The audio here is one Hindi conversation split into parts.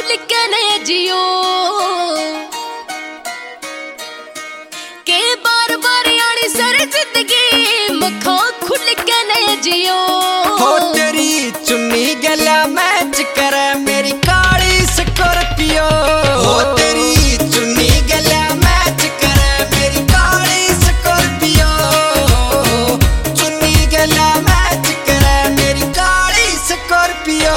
खुल के न जियो के बार बार आनी सर जिंदगी मखा खुल के न जियो। हो तेरी चुन्नी गला मैच करे मेरी काली स्कॉर्पियो। हो तेरी चुन्नी गला मैच करे मेरी काली स्कॉर्पियो। चुन्नी गला मैच करे मेरी काली स्कॉर्पियो।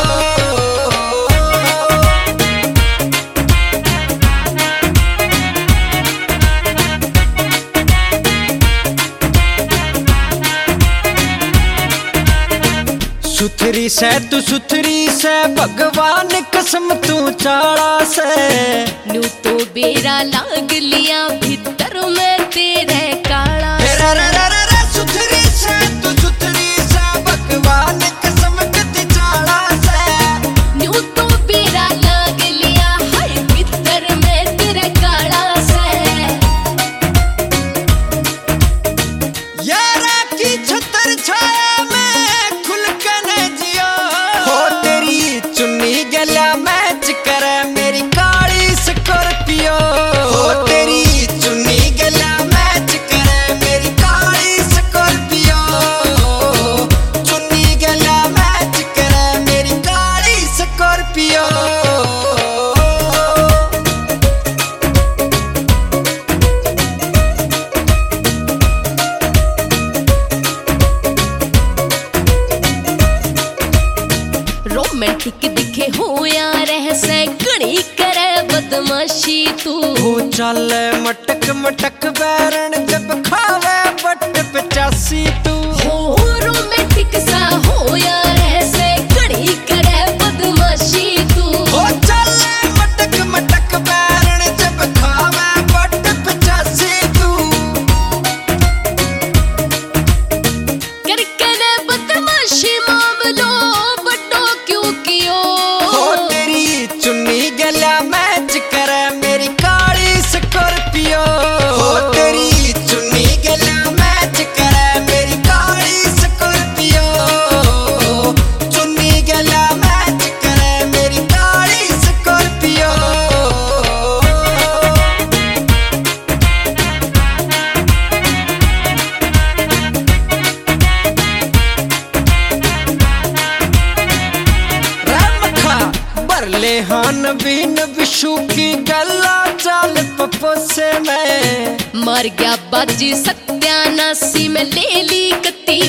सुथरी से तू सुथरी से भगवान कसम तू चाड़ा से न्यू तो बेरा लाग लिया भीतर में तेरे काला। सुथरी से तू सुथरी से भगवान कसम कति चाड़ा से न्यू तो बेरा लाग लिया हाय भीतर में तेरे काला से। यारा की छतर छाया में खुल के न जियो। हो तेरी चुन्नी गला मैच करे मेरी काली स्कॉर्पियो। हो तेरी चुन्नी गला मैच करे मेरी काली स्कॉर्पियो। चुन्नी गला मैच करे मेरी काली स्कॉर्पियो। रोमांटिक दिखे हो यार से घड़ी करे बदमाशी तू। हो चल मटक मटक बैरन जब खावे बट 85 तू। हो रोमांटिक सा हो यार से घड़ी करे बदमाशी तू। हो चल मटक मटक बैरन जब खावे बट 85 तू। करके ने बदमाशी मामलो बटो क्यों कियो। हो तेरी चुन्नी गला मैच करे मेरी काली स्कॉर्पियो। हो तेरी चुन्नी गला मैच करे मेरी काली स्कॉर्पियो। चुन्नी गला मैच करे मेरी काली स्कॉर्पियो। बरले हान बीन विशु की गला चाल पपोसे में मर गया बाजी सत्यानाशी में ले ली कती